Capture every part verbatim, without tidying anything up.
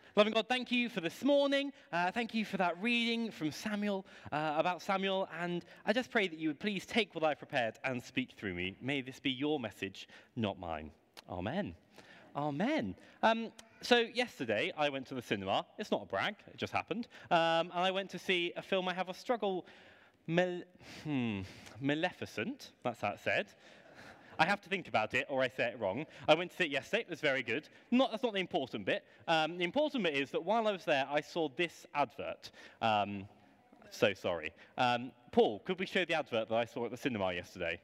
Loving God, thank you for this morning. Uh, thank you for that reading from Samuel, uh, about Samuel. And I just pray that you would please take what I've prepared and speak through me. May this be your message, not mine. Amen. Amen. Um, so yesterday I went to the cinema. It's not a brag, it just happened. Um, and I went to see a film I have a struggle, Male- hmm, Maleficent, that's how it's said. I have to think about it, or I say it wrong. I went to see it yesterday. It was very good. Not, that's not the important bit. Um, the important bit is that while I was there, I saw this advert. Um, so sorry. Um, Paul, could we show the advert that I saw at the cinema yesterday?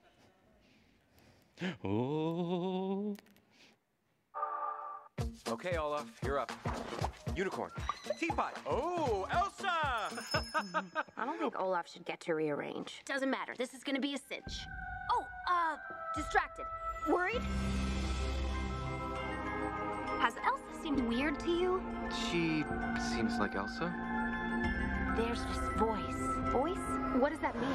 Oh. Okay, Olaf, you're up. Unicorn. Teapot. Oh, Elsa! I don't think Olaf should get to rearrange. Doesn't matter. This is gonna be a cinch. Oh, uh, distracted. Worried? Has Elsa seemed weird to you? She seems like Elsa. There's this voice. Voice? What does that mean?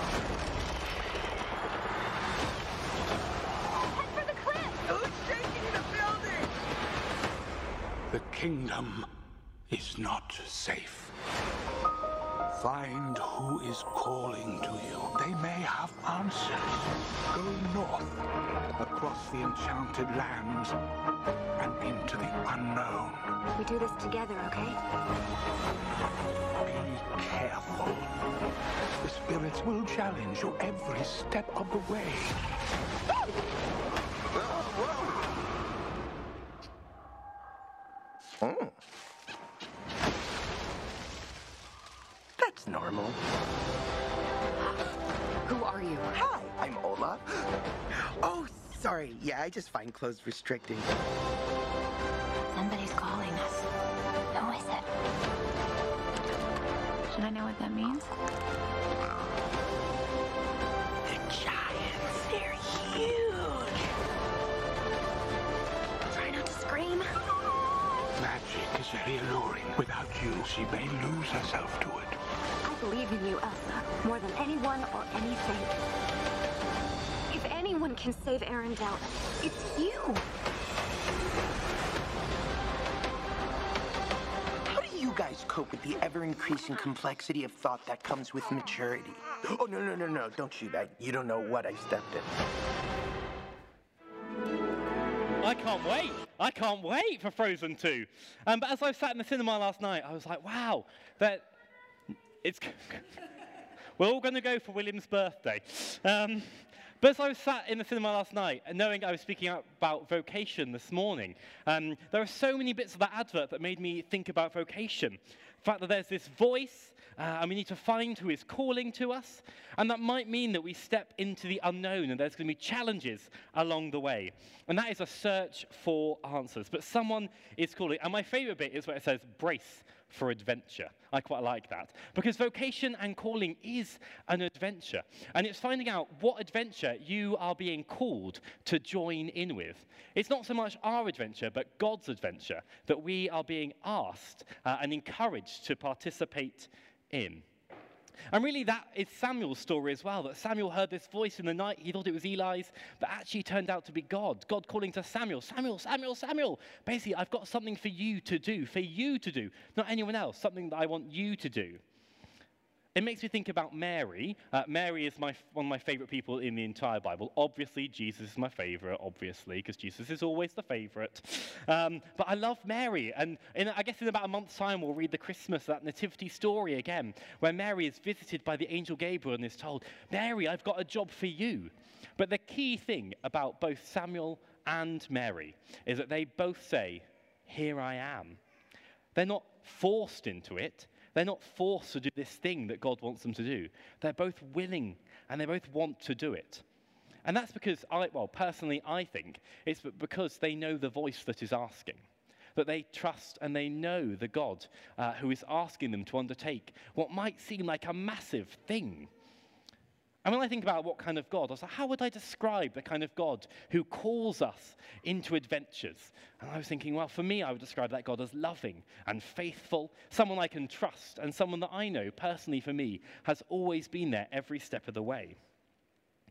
Head for the cliff! Who's shaking the building? The kingdom is not safe. Find who is calling to you. They may have answers. Go north, across the enchanted lands, and into the unknown. We do this together, okay? Be careful. The spirits will challenge you every step of the way. Oh. That's normal. Who are you? Hi, I'm Olaf. Oh, sorry. Yeah, I just find clothes restricting. Somebody's calling us. Who is it? Should I know what that means? The giants, they're huge. Try not to scream. Magic is very alluring. Without you, she may lose herself to it. I believe in you, Elsa, more than anyone or anything. If anyone can save Arendelle, it's you. How do you guys cope with the ever-increasing complexity of thought that comes with maturity? Oh, no, no, no, no, don't shoot that. You don't know what I stepped in. I can't wait. I can't wait for Frozen two. Um, but as I sat in the cinema last night, I was like, wow, that it's. We're all going to go for William's birthday. Um, but as I was sat in the cinema last night, and knowing I was speaking out about vocation this morning, um, there are so many bits of that advert that made me think about vocation. The fact that there's this voice, uh, and we need to find who is calling to us. And that might mean that we step into the unknown, and there's going to be challenges along the way. And that is a search for answers. But someone is calling. And my favorite bit is where it says, brace for adventure. I quite like that. Because vocation and calling is an adventure. And it's finding out what adventure you are being called to join in with. It's not so much our adventure, but God's adventure that we are being asked uh, and encouraged to participate in. And really that is Samuel's story as well, that Samuel heard this voice in the night. He thought it was Eli's, but actually turned out to be God. God calling to Samuel, Samuel, Samuel, Samuel. Basically, I've got something for you to do, for you to do, not anyone else, something that I want you to do. It makes me think about Mary. Uh, Mary is my, one of my favorite people in the entire Bible. Obviously, Jesus is my favorite, obviously, because Jesus is always the favorite. Um, but I love Mary. And in, I guess in about a month's time, we'll read the Christmas, that nativity story again, where Mary is visited by the angel Gabriel and is told, Mary, I've got a job for you. But the key thing about both Samuel and Mary is that they both say, here I am. They're not forced into it. They're not forced to do this thing that God wants them to do. They're both willing, and they both want to do it. And that's because, I, well, personally, I think it's because they know the voice that is asking, that they trust and they know the God uh, who is asking them to undertake what might seem like a massive thing. And when I think about what kind of God, I was like, how would I describe the kind of God who calls us into adventures? And I was thinking, well, for me, I would describe that God as loving and faithful, someone I can trust, and someone that I know, personally for me, has always been there every step of the way.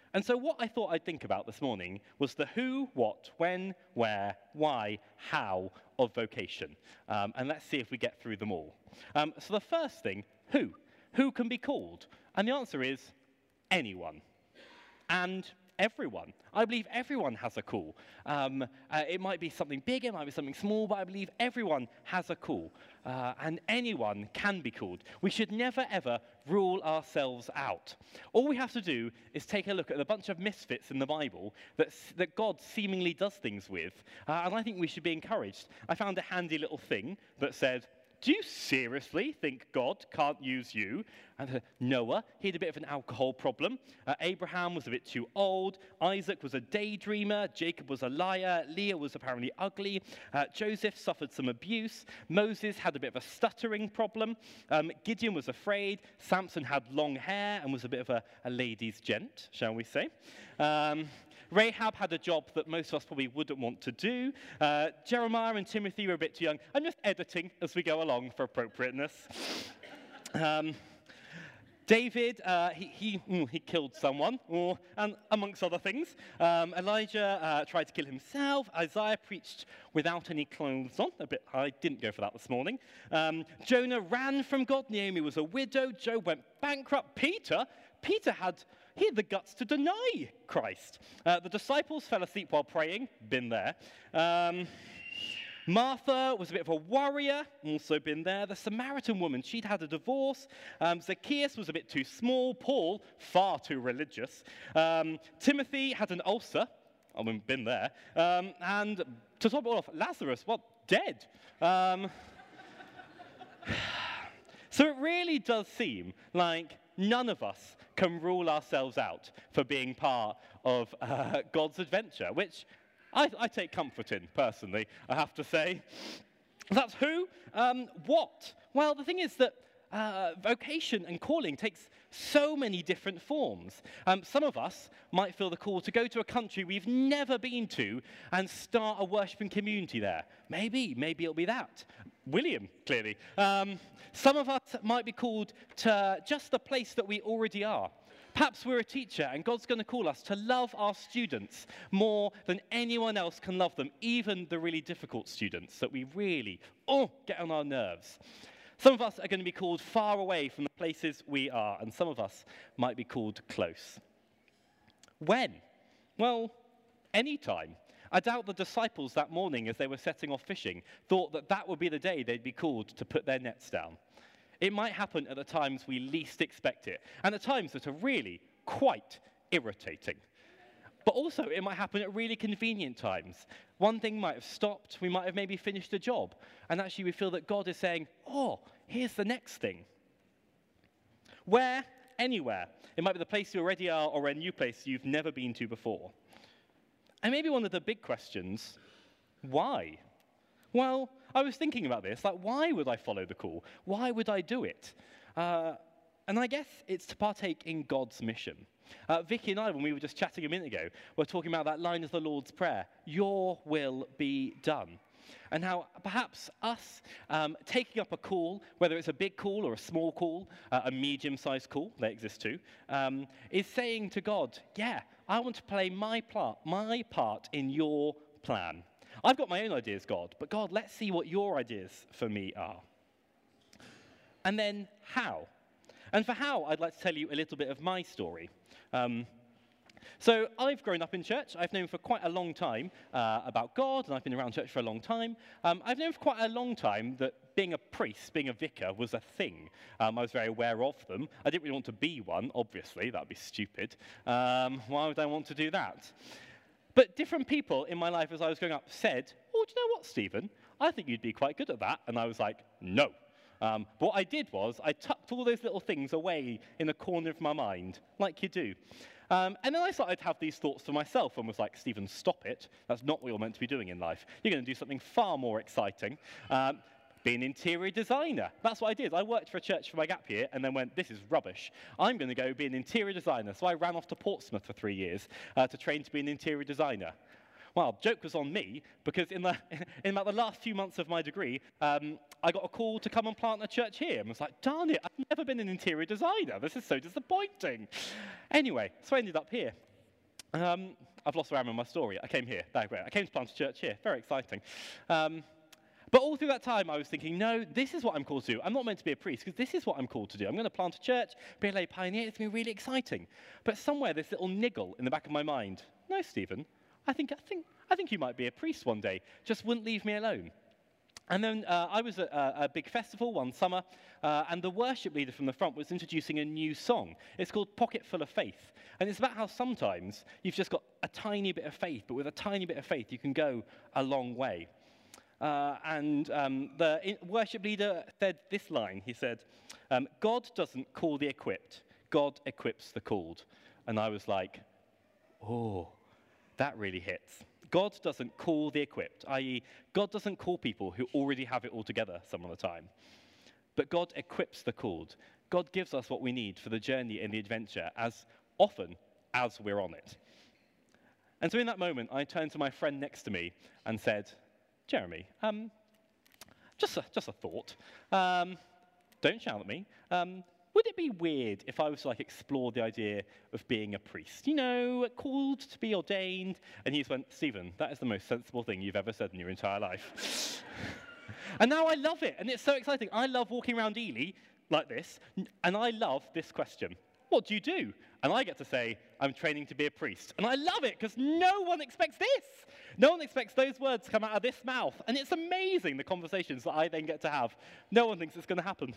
And so what I thought I'd think about this morning was the who, what, when, where, why, how of vocation. Um, and let's see if we get through them all. Um, so the first thing, who? Who can be called? And the answer is anyone. And everyone. I believe everyone has a call. Um, uh, it might be something big, it might be something small, but I believe everyone has a call. Uh, and anyone can be called. We should never, ever rule ourselves out. All we have to do is take a look at the bunch of misfits in the Bible that, that God seemingly does things with. Uh, and I think we should be encouraged. I found a handy little thing that said, do you seriously think God can't use you? And uh, Noah, he had a bit of an alcohol problem. Uh, Abraham was a bit too old. Isaac was a daydreamer. Jacob was a liar. Leah was apparently ugly. Uh, Joseph suffered some abuse. Moses had a bit of a stuttering problem. Um, Gideon was afraid. Samson had long hair and was a bit of a, a ladies' gent, shall we say. Um, Rahab had a job that most of us probably wouldn't want to do. Uh, Jeremiah and Timothy were a bit too young. I'm just editing as we go along for appropriateness. Um, David, uh, he, he, mm, he killed someone, or, and amongst other things. Um, Elijah uh, tried to kill himself. Isaiah preached without any clothes on. A bit, I didn't go for that this morning. Um, Jonah ran from God. Naomi was a widow. Job went bankrupt. Peter, Peter had... He had the guts to deny Christ. Uh, the disciples fell asleep while praying. Been there. Um, Martha was a bit of a warrior. Also been there. The Samaritan woman, she'd had a divorce. Um, Zacchaeus was a bit too small. Paul, far too religious. Um, Timothy had an ulcer. I mean, been there. Um, and to top it all off, Lazarus, well, dead. Um, so it really does seem like none of us can rule ourselves out for being part of uh, God's adventure, which I, I take comfort in, personally, I have to say. That's who. Um, what? Well, the thing is that uh, vocation and calling takes so many different forms. Um, some of us might feel the call to go to a country we've never been to and start a worshiping community there. Maybe, maybe it'll be that. William, clearly. Um, some of us might be called to just the place that we already are. Perhaps we're a teacher and God's going to call us to love our students more than anyone else can love them, even the really difficult students that we really, oh, get on our nerves. Some of us are going to be called far away from the places we are, and some of us might be called close. When? Well, anytime. I doubt the disciples that morning as they were setting off fishing thought that that would be the day they'd be called to put their nets down. It might happen at the times we least expect it, and at times that are really quite irritating. But also, it might happen at really convenient times. One thing might have stopped, we might have maybe finished a job, and actually we feel that God is saying, oh, here's the next thing. Where? Anywhere. It might be the place you already are or a new place you've never been to before. And maybe one of the big questions, why? Well, I was thinking about this, like, why would I follow the call? Why would I do it? Uh, and I guess it's to partake in God's mission. Uh, Vicky and I, when we were just chatting a minute ago, were talking about that line of the Lord's Prayer, your will be done. And how perhaps us um, taking up a call, whether it's a big call or a small call, uh, a medium-sized call, they exist too, um, is saying to God, yeah, I want to play my part, my part in your plan. I've got my own ideas, God, but God, let's see what your ideas for me are. And then how? And for how, I'd like to tell you a little bit of my story. Um, so I've grown up in church. I've known for quite a long time uh, about God, and I've been around church for a long time. Um, I've known for quite a long time that being a priest, being a vicar, was a thing. Um, I was very aware of them. I didn't really want to be one, obviously. That would be stupid. Um, why would I want to do that? But different people in my life as I was growing up said, oh, do you know what, Stephen? I think you'd be quite good at that. And I was like, no. Um, but what I did was I tucked all those little things away in the corner of my mind, like you do. Um, and then I started to have these thoughts for myself and was like, Stephen, stop it. That's not what you're meant to be doing in life. You're going to do something far more exciting. Um, be an interior designer. That's what I did. I worked for a church for my gap year and then went, this is rubbish. I'm going to go be an interior designer. So I ran off to Portsmouth for three years uh, to train to be an interior designer. Well, joke was on me, because in, the, in about the last few months of my degree, um, I got a call to come and plant a church here. And I was like, darn it, I've never been an interior designer. This is so disappointing. Anyway, so I ended up here. Um, I've lost where I am in my story. I came here, background. I came to plant a church here. Very exciting. Um, but all through that time, I was thinking, no, this is what I'm called to do. I'm not meant to be a priest, because this is what I'm called to do. I'm going to plant a church, be a lay pioneer. It's going to be really exciting. But somewhere, this little niggle in the back of my mind, no, Stephen, I think, I think, I think you might be a priest one day. Just wouldn't leave me alone. And then uh, I was at a, a big festival one summer, uh, and the worship leader from the front was introducing a new song. It's called Pocket Full of Faith. And it's about how sometimes you've just got a tiny bit of faith, but with a tiny bit of faith, you can go a long way. Uh, and um, the in- worship leader said this line. He said, um, God doesn't call the equipped, God equips the called. And I was like, oh, that really hits. God doesn't call the equipped, that is, God doesn't call people who already have it all together some of the time. But God equips the called. God gives us what we need for the journey and the adventure as often as we're on it. And so in that moment, I turned to my friend next to me and said, Jeremy, um, just, a, just a thought. Um, don't shout at me. Um, Would it be weird if I was to like explore the idea of being a priest? You know, called to be ordained. And he just went, Stephen, that is the most sensible thing you've ever said in your entire life. And now I love it, and it's so exciting. I love walking around Ely like this, and I love this question. What do you do? And I get to say, I'm training to be a priest. And I love it, because no one expects this. No one expects those words to come out of this mouth. And it's amazing, the conversations that I then get to have. No one thinks it's going to happen.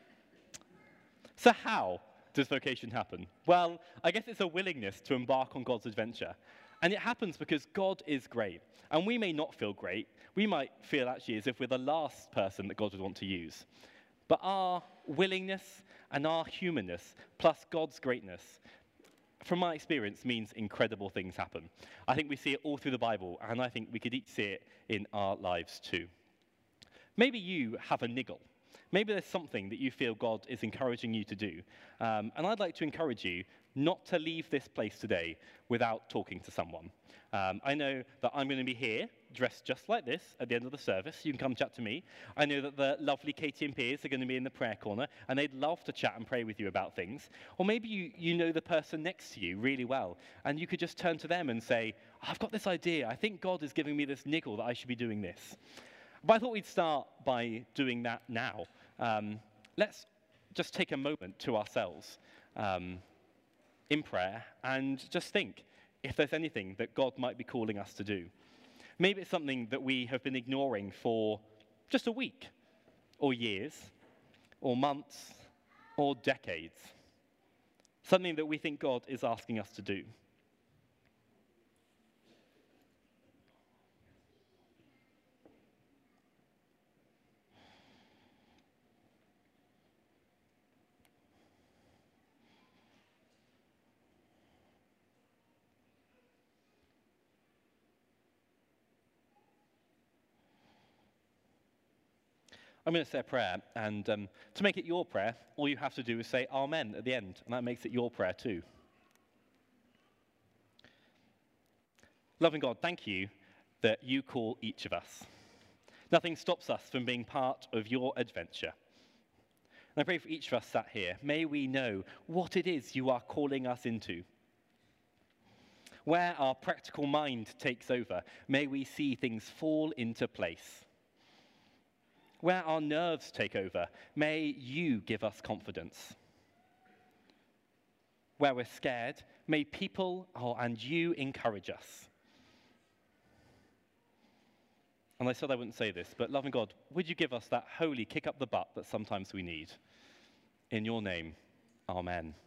So how does vocation happen? Well, I guess it's a willingness to embark on God's adventure. And it happens because God is great. And we may not feel great. We might feel actually as if we're the last person that God would want to use. But our willingness and our humanness, plus God's greatness, from my experience, means incredible things happen. I think we see it all through the Bible, and I think we could each see it in our lives too. Maybe you have a niggle. Maybe there's something that you feel God is encouraging you to do. Um, and I'd like to encourage you not to leave this place today without talking to someone. Um, I know that I'm going to be here, dressed just like this, at the end of the service. You can come chat to me. I know that the lovely Katie and Piers are going to be in the prayer corner, and they'd love to chat and pray with you about things. Or maybe you, you know the person next to you really well, and you could just turn to them and say, I've got this idea. I think God is giving me this niggle that I should be doing this. But I thought we'd start by doing that now. Um, let's just take a moment to ourselves um, in prayer and just think if there's anything that God might be calling us to do. Maybe it's something that we have been ignoring for just a week, or years, or months, or decades. Something that we think God is asking us to do. I'm going to say a prayer, and um, to make it your prayer, all you have to do is say Amen at the end, and that makes it your prayer too. Loving God, thank you that you call each of us. Nothing stops us from being part of your adventure. And I pray for each of us sat here, may we know what it is you are calling us into. Where our practical mind takes over, may we see things fall into place. Where our nerves take over, may you give us confidence. Where we're scared, may people oh, and you encourage us. And I said I wouldn't say this, but loving God, would you give us that holy kick up the butt that sometimes we need? In your name, amen.